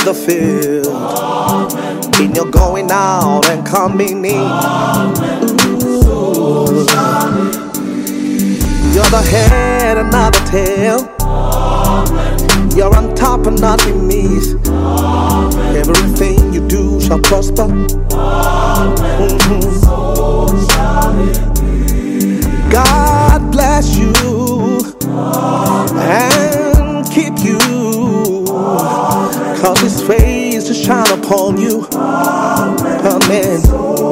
the field. In your going out and coming in. Ooh. You're the head and not the tail. You're on top and not beneath. Everything you do shall prosper. God bless you and keep you, 'cause His face to shine upon you. Amen.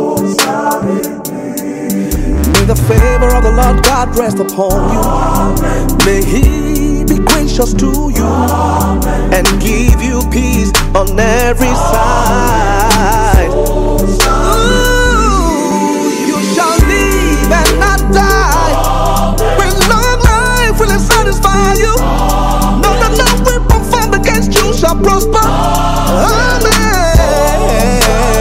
May the favor of the Lord God rest upon you. May He be gracious to you and give you peace on every side. Ooh, you shall live and not die. With long life will it satisfy you. No weapon formed against you shall prosper. Amen.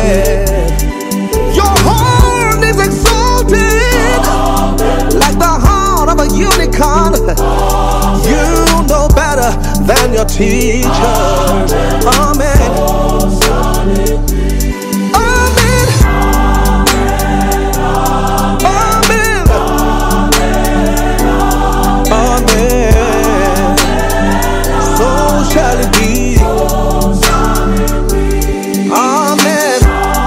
Your horn is exalted like the horn of a unicorn. You know better than your teacher. Amen. Amen. Amen. Amen. So shall it be. Amen.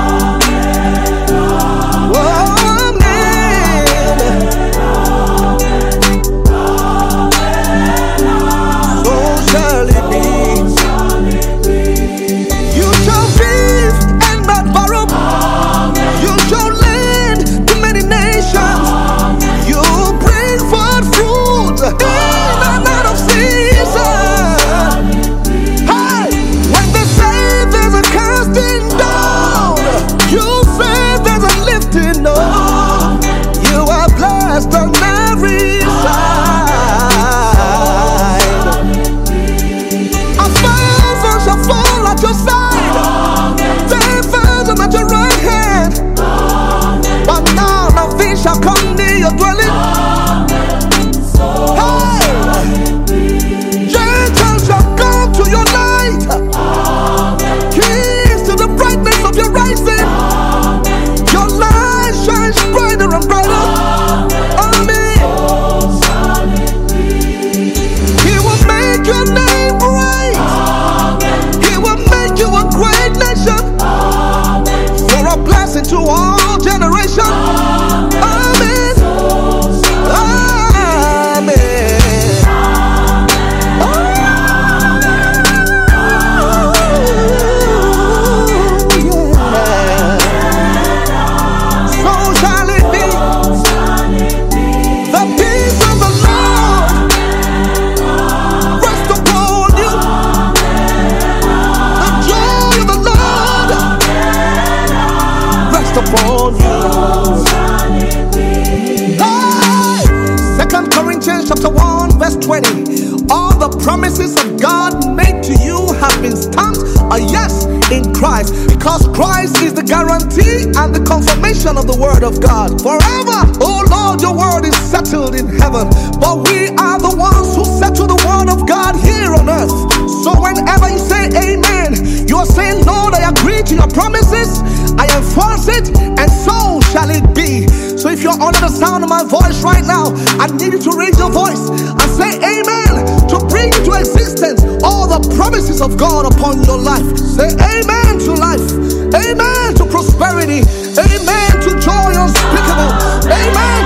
To all generations. Amen. Amen. So shall it be. The peace of the Lord rest upon you. The joy of the Lord rest upon you. Hey! 2 Corinthians chapter 1 verse 20. All the promises of God made to you have been stamped a yes in Christ, because Christ is the guarantee and the confirmation of the word of God forever. Oh Lord, your word is settled in heaven, but we are the ones who settle the word of God here on earth. So whenever you say amen, you are saying, Lord, I agree to your promises, I enforce it, and so shall it be. So if you're under the sound of my voice right now, I need you to raise your voice and say amen, to bring into existence all the promises of God upon your life. Say amen to life, amen to prosperity, amen to joy unspeakable, amen